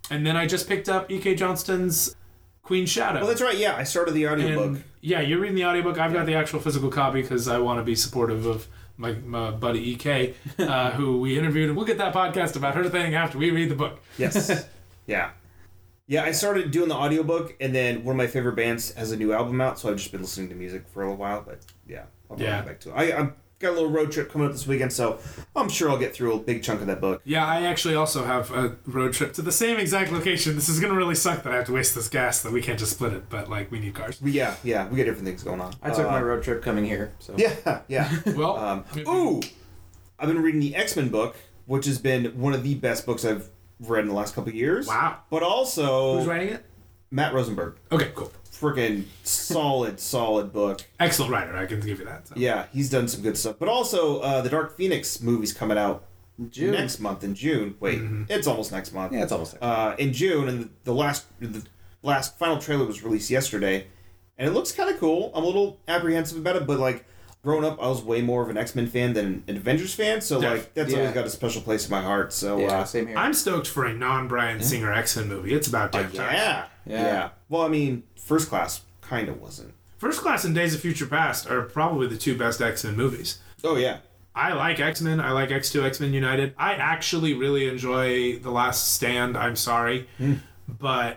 and then I just picked up E K. Johnston's Queen Shadow. Oh, that's right. Yeah, I started the audiobook. And, yeah, you're reading the audiobook. I've got the actual physical copy because I want to be supportive of my, my buddy E K, uh, who we interviewed. And we'll get that podcast about her thing after we read the book. Yes. Yeah. Yeah, I started doing the audiobook, and then one of my favorite bands has a new album out, so I've just been listening to music for a little while, but yeah, I'll Yeah. get back to it. I, I've got a little road trip coming up this weekend, so I'm sure I'll get through a big chunk of that book. Yeah, I actually also have a road trip to the same exact location. This is going to really suck that I have to waste this gas, that we can't just split it, but, like, we need cars. We, yeah, yeah, we got different things going on. I took Uh, my road trip coming here. So Yeah, yeah. Well, Um, ooh, I've been reading the X-Men book, which has been one of the best books I've read in the last couple of years. wow. But also, Who's writing it? Matt Rosenberg. Okay, cool. Freaking solid, solid book. Excellent writer, I can give you that. So. Yeah, he's done some good stuff. But also, uh, the Dark Phoenix movie's coming out June. next month in June. Wait, it's almost next month. Yeah, it's almost like Uh, in June, and the, the last the last final trailer was released yesterday, and it looks kind of cool. I'm a little apprehensive about it, but like growing up, I was way more of an X-Men fan than an Avengers fan, so Yeah. like that's Yeah. always got a special place in my heart. So yeah, uh, same here. I'm stoked for a non-Bryan Singer X-Men movie. It's about damn time. yeah, Yeah. yeah, Well, I mean, First Class kind of wasn't. First Class and Days of Future Past are probably the two best X-Men movies. Oh yeah, I like X-Men. I like X two, X-Men United. I actually really enjoy The Last Stand. I'm sorry. But,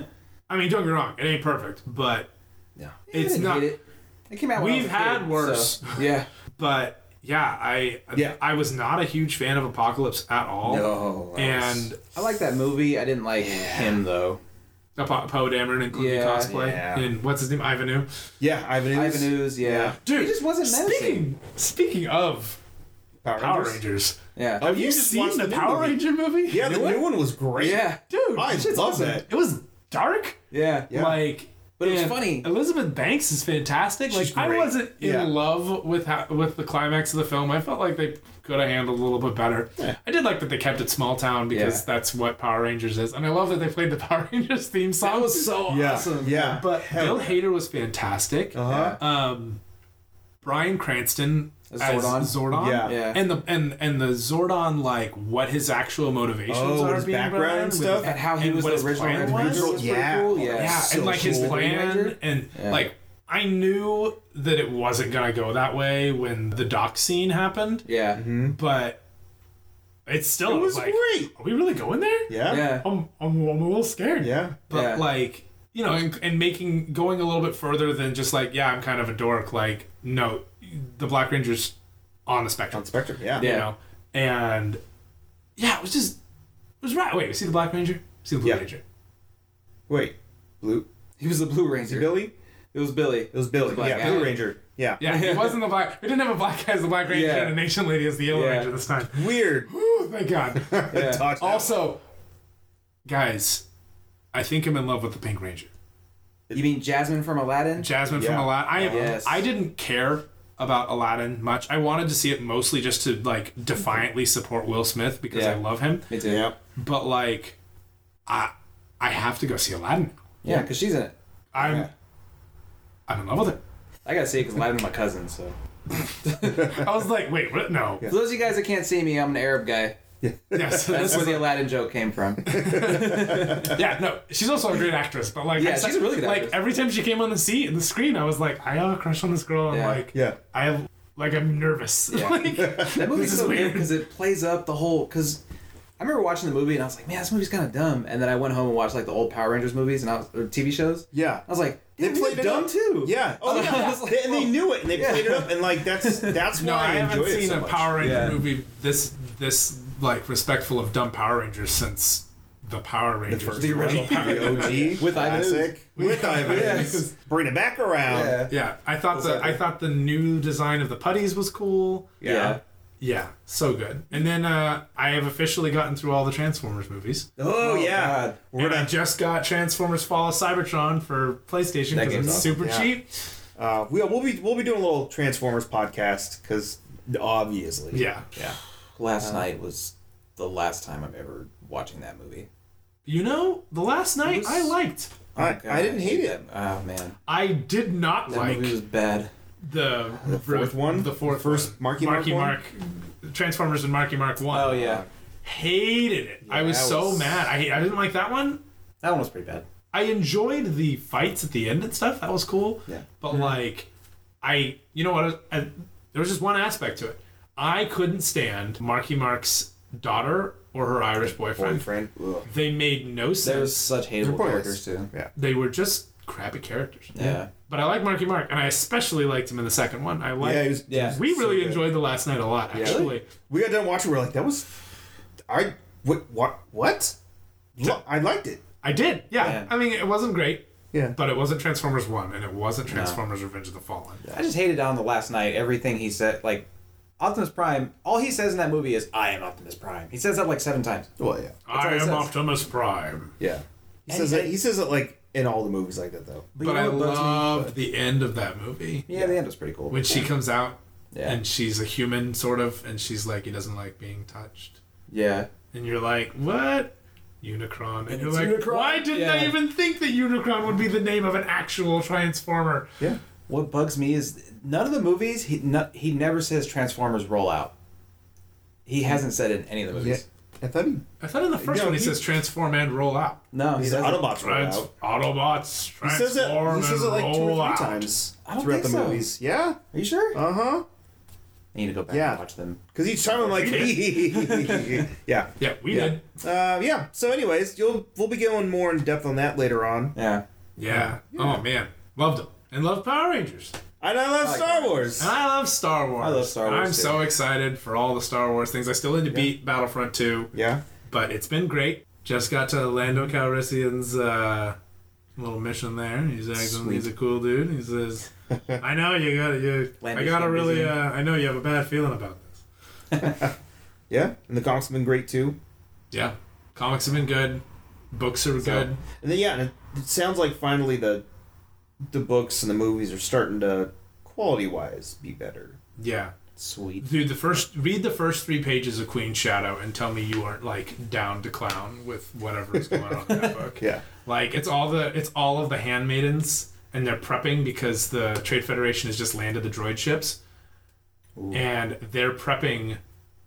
I mean, don't get me wrong. It ain't perfect. But yeah. I it's didn't not... hate it. It came out when I We've was a had kid, worse. so- yeah. But, yeah, I Yeah. I was not a huge fan of Apocalypse at all. No, I And was- I like that movie. I didn't like him though. Apo- Poe Dameron and Clooney Yeah, cosplay. yeah. And what's his name? Ivanhoe. yeah, Ivan Ooze. Ivan Ooze, yeah. Yeah. Dude, he just wasn't menacing. speaking, speaking of Power, Power Rangers. Rangers, Yeah. Oh, have you, just seen watched the new Power movie. Ranger movie? Yeah, the New new one? one was great. Yeah. Dude, I shit's love awesome. that. It was dark. Yeah. Yeah. Like, But it was and funny. Elizabeth Banks is fantastic. Like, She's I great. wasn't in Yeah. love with how, with the climax of the film. I felt like they could have handled it a little bit better. Yeah. I did like that they kept it small town because Yeah. that's what Power Rangers is, and I love that they played the Power Rangers theme song. That was so Yeah, awesome. yeah. But Hell Bill yeah. Hader was fantastic. Uh-huh. Um, Bryan Cranston As as Zordon? Zordon. Yeah. Yeah. And the and and the Zordon, like what his actual motivations Oh, are his being background brought in, and with stuff? his- And how he and was what the his original plan Red was. Ranger was pretty Yeah. cool. Yeah. Yeah, So and like his cool. plan, Ranger? and Yeah. like I knew that it wasn't gonna go that way when the dock scene happened, Yeah. but it's still It was like, great. are we really going there? Yeah. Yeah. I'm, I'm, I'm a little scared. Yeah. But Yeah. like, you know, and, and making going a little bit further than just like, yeah, I'm kind of a dork. Like, no, the Black Ranger's on the spectrum. On Spectre, yeah. You Yeah. know, and yeah, it was just it was right. Wait, see the Black Ranger? See the Blue Yeah. Ranger? Wait, Blue? He was the Blue Is it Ranger. Billy? It was Billy. It was Billy. The black Yeah, guy. Blue Ranger. Yeah. Yeah, he wasn't the black. We didn't have a black guy as the Black Ranger Yeah. and a Nation Lady as the Yellow Yeah. Ranger this time. Weird. Whew, thank God. Yeah. Talk to Also, guys, I think I'm in love with the Pink Ranger. You mean Jasmine from Aladdin? Jasmine Yeah. from Aladdin. I Yes. I didn't care about Aladdin much. I wanted to see it mostly just to like defiantly support Will Smith because Yeah. I love him. Me too. Yeah. But like, I I have to go see Aladdin. Yeah, because she's in it. I'm Yeah. I'm in love with it. I gotta see it because Aladdin's my cousin. So I was like, wait, what? No. for those of you guys that can't see me, I'm an Arab guy. Yes, That's this where is, the Aladdin joke came from. yeah, no. She's also a great actress, but like, Yeah, I said- she's a really good like actress. every time she came on the seat in the screen, I was like, I have a crush on this girl. I'm Yeah. like, Yeah. I have like I'm nervous. Yeah. like, That movie's This is so weird weird. because it plays up the whole. Because I remember watching the movie and I was like, man, this movie's kind of dumb. And then I went home and watched like the old Power Rangers movies and I was, or T V shows. Yeah. I was like, They they played played it dumb up. too. Yeah. Oh, I yeah. was like, They- and they well, knew it, and they yeah. played it up, and like that's that's why no, I I, haven't enjoyed seen it so a much. Power Ranger Yeah. movie this this like respectful of dumb Power Rangers since the Power Rangers. first The original Power Power Rangers. O G With Ivan Ooze. classic with Ivan Yeah. Ooze. Bring it back around. Yeah. Yeah, I thought the Exactly. I thought the new design of the putties was cool. Yeah. Yeah, so good. And then uh, I have officially gotten through all the Transformers movies. Oh, yeah. God. We're And I gonna. just got Transformers Fall of Cybertron for PlayStation That because game's it's awesome. super Yeah. cheap. Uh, we'll we'll be we'll be doing a little Transformers podcast because obviously. Yeah. Yeah. Last night was the last time I'm ever watching that movie. You know, the last night was- I liked. I, God, I didn't hate it. Oh man, I did not that like movie was bad. the The fourth one? The fourth The first one. Marky Mark Marky one? Mark. Transformers and Marky Mark one. Oh yeah, Hated it. I was that so was- mad. I I didn't like that one. That one was pretty bad. I enjoyed the fights at the end and stuff. That was cool. Yeah. But like, I you know what? I, there was just one aspect to it. I couldn't stand Marky Mark's daughter or her Irish boyfriend. Boyfriend. Ugh. They made no sense. There was such hateable They're characters pointless. too. Yeah. They were just crappy characters. Yeah. But I like Marky Mark, and I especially liked him in the second one. I like. Yeah, he was, Yeah. we so really good. enjoyed the last night a lot, Yeah. actually. We got done watching. We were like, that was, I what what what? Lo- I liked it. I did, yeah. Yeah. I mean, it wasn't great, Yeah. but it wasn't Transformers One, and it wasn't Transformers: Revenge of the Fallen. I just hated on the last night everything he said. Like Optimus Prime, all he says in that movie is "I am Optimus Prime." He says that like seven times. Well, yeah. all I he am says. Optimus Prime. Yeah. He And says he- it. He says it like in all the movies like that though. But, you know I what bugs me? loved the end of that movie Yeah, the end was pretty cool. when she comes out Yeah. and she's a human, sort of, and she's like, he doesn't like being touched, Yeah. and you're like, what? Unicron, and, And you're it's like, Unicron. why didn't Yeah. I even think that Unicron would be the name of an actual Transformer? Yeah. What bugs me is none of the movies he no, he never says Transformers roll out. He hasn't said it in any of the Yeah. movies. I thought he. I thought in the first No, one he, he- says transform and roll out. No, he He's doesn't. Autobots roll Trans- out. Autobots He transform says it. He says it and like two roll or out. three times I don't throughout think the so. movies. Yeah. Are you sure? Uh huh. I need to go back Yeah. and watch them. Because each time I'm like, yeah. Yeah, we Yeah. did. Uh, yeah. So, anyways, you'll we'll be going more in depth on that later on. Yeah. Yeah. Oh man, loved them and loved Power Rangers. And I love I like Star Power Wars. And I love Star Wars. I love Star And Wars, I'm too. so excited for all the Star Wars things. I still need to beat Battlefront two, Yeah. but it's been great. Just got to Lando Calrissian's uh, little mission there. He's acting. Sweet. He's a cool dude. He says, "I know you got you. I Lando gotta really. Uh, Calrissian. I know you have a bad feeling about this." Yeah. And the comics have been great too. Yeah, comics have been good. Books are good. And then yeah, and it sounds like finally the the books and the movies are starting to quality wise be better. Yeah. Sweet. Dude, the first read the first three pages of Queen Shadow and tell me you aren't like down to clown with whatever is going on in that book. Yeah. Like it's all the it's all of the handmaidens and they're prepping because the Trade Federation has just landed the droid ships. Ooh. And they're prepping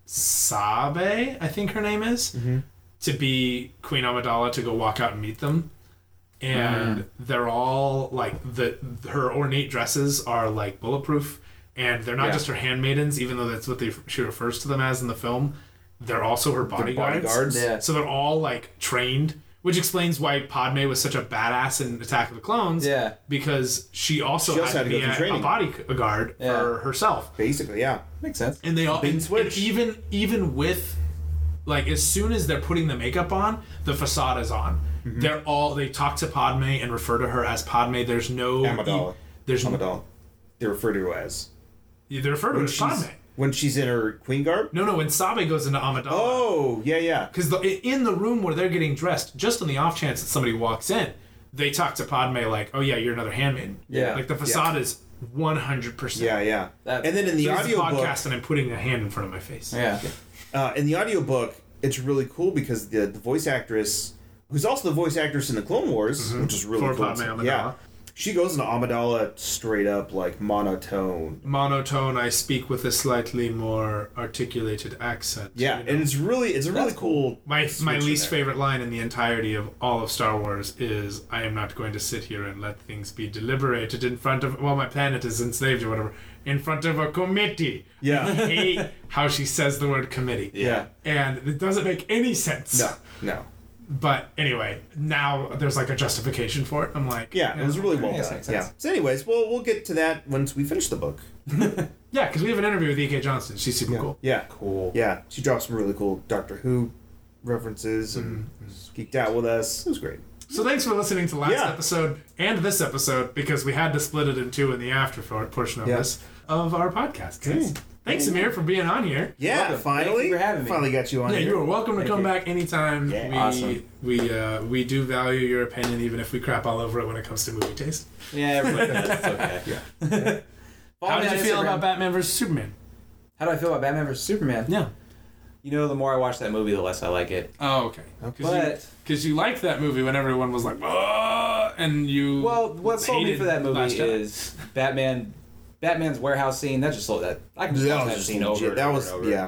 Sabe, I think her name is, Mm-hmm. to be Queen Amidala to go walk out and meet them. And they're all like the her ornate dresses are like bulletproof, and they're not Yeah. just her handmaidens, even though that's what they she refers to them as in the film. They're also her They're bodyguards. bodyguards. Yeah. So they're all like trained, which explains why Padme was such a badass in Attack of the Clones. Yeah. Because she also She had also to had to be go through a, a training. bodyguard Yeah. for herself. Basically, yeah. Makes sense. And they all Bait and and, switch. and even even with like as soon as they're putting the makeup on, the facade is on. Mm-hmm. They're all they talk to Padme and refer to her as Padme. There's no Amidala. There's Amidala. They refer to her as they refer to her when as she's Padme. when she's in her queen garb. No, no. When Sabe goes into Amidala, Oh, yeah, yeah. because in the room where they're getting dressed, just on the off chance that somebody walks in, they talk to Padme like, "Oh yeah, you're another handmaiden." Yeah. Like the facade is one hundred percent. Yeah, yeah. That- and then in the This is a audio book, podcast, and I'm putting a hand in front of my face. Yeah. uh, in the audio book, it's really cool because the the voice actress, who's also the voice actress in the Clone Wars, which is really For cool. Padme Amidala. Yeah, she goes into Amidala straight up like monotone. Monotone. I speak with a slightly more articulated accent. Yeah, you know? and it's really it's a really That's cool. My switch my in least there. favorite line in the entirety of all of Star Wars is I am not going to sit here and let things be deliberated in front of well my planet is enslaved or whatever in front of a committee. I Yeah, hate how she says the word committee. yeah. And it doesn't make any sense. No, no. But anyway, now there's like a justification for it. I'm like Yeah, it was really well Yeah, done. makes Yeah. sense. So, anyways, we'll we'll get to that once we finish the book. Yeah, because we have an interview with E K Johnston. She's super cool. Yeah, Cool. yeah. She dropped some really cool Doctor Who references and geeked out with us. It was great. So thanks for listening to last Yeah. episode and this episode because we had to split it in two in the after portion of Yeah. this of our podcast. Guys. Thanks, Amir, for being on here. Yeah, Welcome. finally, Thank you for having me. finally got you on Yeah, here. you are welcome to Thank come you. back anytime. Yeah, we awesome. we uh, we do value your opinion, even if we crap all over it when it comes to movie taste. Yeah, everybody does. It's okay. Yeah. How did you feel about Batman versus Superman? How do I feel about Batman versus Superman? Yeah. You know, the more I watch that movie, the less I like it. Oh, okay. But Because you, liked that movie when everyone was like, "Ah," and you. well, what sold me hated for that movie Last Jedi. is Batman. Batman's warehouse scene. That just sold that. I can just That watch was that just scene legit. over and That over was and over. yeah.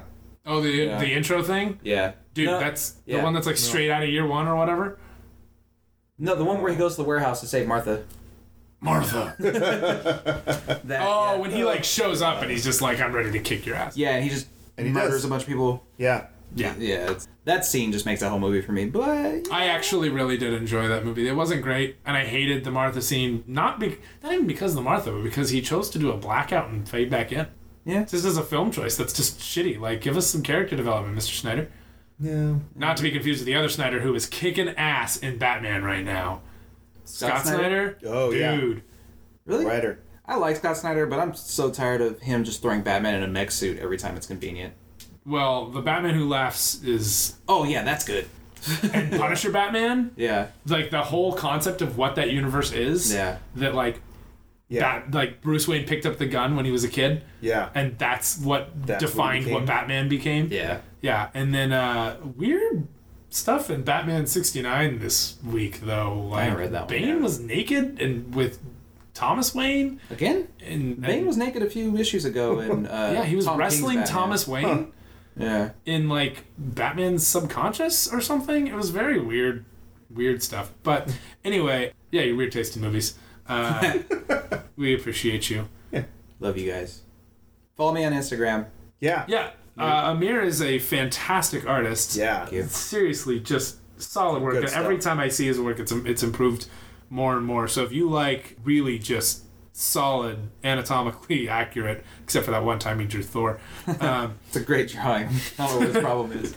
Oh, the Yeah. the intro thing? Yeah. Dude, No, that's the yeah. one that's like straight out of year one or whatever? No, the one where he goes to the warehouse to save Martha. Martha. That, Oh, yeah. when he like shows up and he's just like, I'm ready to kick your ass. Yeah, and he just And he murders does. a bunch of people. Yeah. Yeah. Yeah, it's, that scene just makes that whole movie for me. But I actually really did enjoy that movie. It wasn't great, and I hated the Martha scene. Not be- not even because of the Martha, but because he chose to do a blackout and fade back in. yeah, Just as a film choice, that's just shitty. Like, give us some character development, Mister Snyder. Yeah. Not to be confused with the other Snyder, who is kicking ass in Batman right now. Scott, Scott Snyder? Oh, yeah. Dude. really. Writer. I like Scott Snyder, but I'm so tired of him just throwing Batman in a mech suit every time it's convenient. Well, the Batman Who Laughs is... Oh yeah, that's good. And Punisher Batman? Yeah, Like, the whole concept of what that universe is. yeah. That, like, Yeah. Bat, like Bruce Wayne picked up the gun when he was a kid. Yeah. And that's what That's what defined he what, became. Batman became. Yeah. Yeah, and then uh, weird stuff in Batman sixty-nine this week, though. Like, haven't read that one Bane yet. was naked and with Thomas Wayne. Again, And, Bane and- was naked a few issues ago, and uh, yeah, he was Tom King's wrestling Batman. Thomas Wayne Huh. Yeah, in like Batman's subconscious or something. It was very weird, weird stuff. But anyway, yeah, your weird taste in movies. Uh, we appreciate you. love you guys. Follow me on Instagram. Yeah. Yeah, uh, Amir is a fantastic artist. Yeah. Thank you. Seriously, just solid work. Good And every stuff. time I see his work, it's it's improved more and more. So if you like really just solid, anatomically accurate, except for that one time he drew Thor. Um, It's a great drawing. I don't know what his problem is.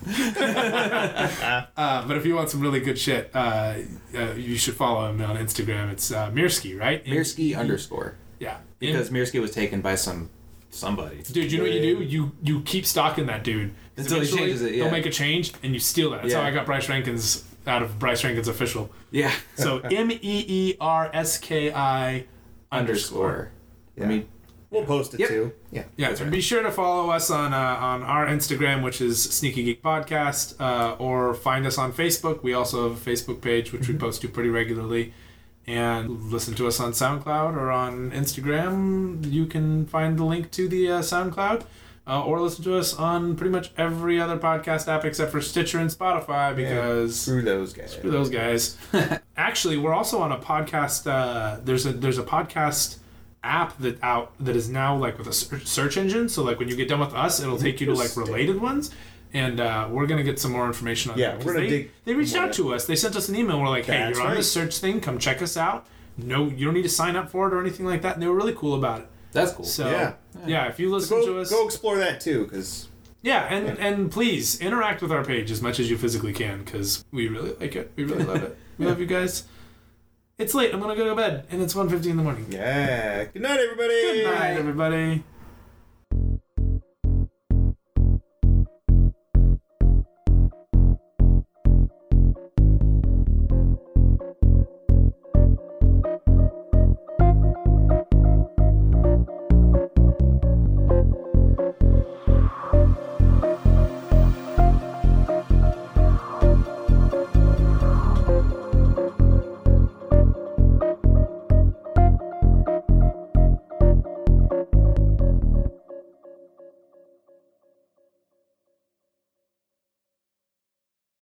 uh, but if you want some really good shit, uh, uh, you should follow him on Instagram. It's uh, Mirsky, right? Mirsky underscore. Yeah. Because Mirsky was taken by some somebody. Dude, you know what you do? You you keep stalking that dude. 'Cause Until he eventually changes it, yeah. He'll make a change, and you steal that. That's Yeah. how I got Bryce Rankin's out of Bryce Rankin's official. Yeah. So M E E R S K I underscore. Underscore. Yeah. I mean, We'll post it Yep. too. Yeah. Yeah, That's and right. be sure to follow us on uh, on our Instagram, which is Sneaky Geek Podcast, uh, or find us on Facebook. We also have a Facebook page, which we post to pretty regularly. And listen to us on SoundCloud or on Instagram. You can find the link to the uh, SoundCloud, uh, or listen to us on pretty much every other podcast app except for Stitcher and Spotify, because Screw those guys. screw those guys. Actually, we're also on a podcast. Uh, there's a there's a podcast app that out that is now like with a ser- search engine. So like when you get done with us, it'll take you to like Interesting. related ones. And uh, we're gonna get some more information on Yeah, that. 'cause we're gonna they, dig They reached more out to us. They sent us an email. We're like, hey, That's you're on right. this search thing. Come check us out. No, you don't need to sign up for it or anything like that. And they were really cool about it. that's cool. So Yeah. yeah, if you listen Go, to us, go explore that too, because yeah, and and please interact with our page as much as you physically can, because we really like it. We really love it. We love you guys. It's late. I'm gonna go to bed, and it's one fifty in the morning. yeah. Good night, everybody. Good night, everybody.